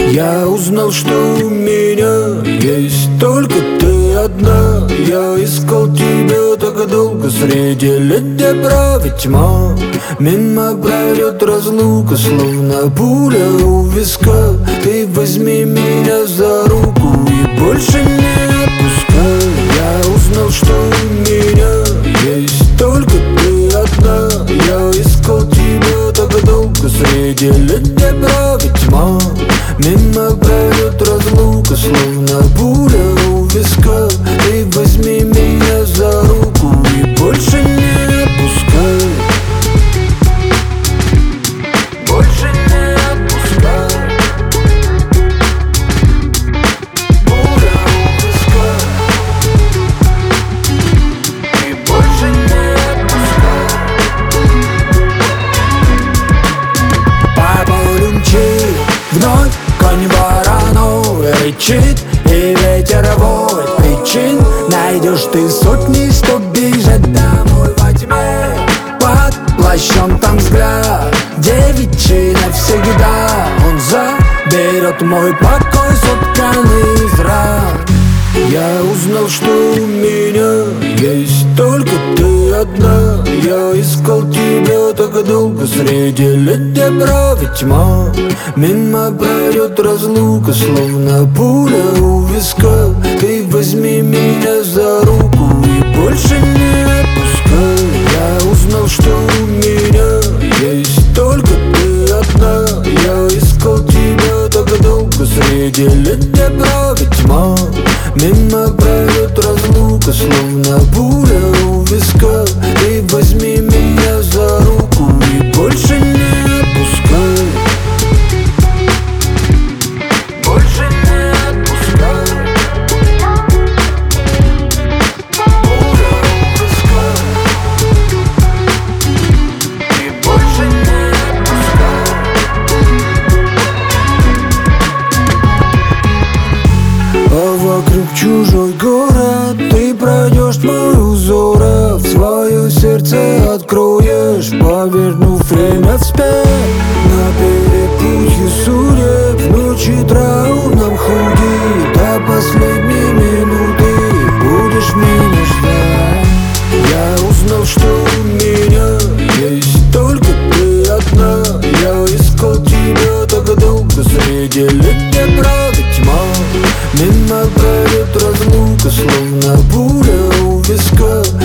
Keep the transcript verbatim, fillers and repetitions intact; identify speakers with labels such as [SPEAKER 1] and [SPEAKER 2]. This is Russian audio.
[SPEAKER 1] Я узнал, что у меня есть только ты одна. Я искал тебя так долго среди летней брави тьма. Мимо пройдет разлука, словно пуля у виска. Ты возьми меня за руку и больше не отпускай. Я узнал, что у меня есть только ты одна. Я искал тебя так долго среди летней брави тьма. Мимо пройдет разлука, словно пуля у виска. Ты возьми меня за руку и больше не отпускай. Больше не отпускай. Пуля у виска. И больше не отпускай. По полю мчит вновь конь вороной, рычит, и ветер воет. Причин найдешь ты сотни, чтоб бежать домой во тьме. Под плащом там взгляд девичий навсегда. Он заберет мой покой, сотканный из ран. Я узнал, что у меня есть только ты одна. Я искал тебя так долго среди летней брави тьма. Мимо пройдет разлука, словно пуля у виска. Ты возьми меня за руку и больше не отпускай. Я узнал, что у меня есть только ты одна. Я искал тебя так долго среди летней брави тьма. Мимо пройдет разлука, словно пуля у виска. Ты возьми меня за руку и больше не отпускай. Больше не отпускай. Пуля у виска. И больше не отпускай. А вокруг чужой город, ты пройдешь мой узор, а в свое сердце откроешь, повернув время вспять. На перепутье судеб, в ночи траурном худи, до последней минуты будешь меня ждать. Я узнал, что у меня есть только ты одна. Я искал тебя так долго среди летней брави тьма. Мимо пройдет разлука, словно пуля у виска.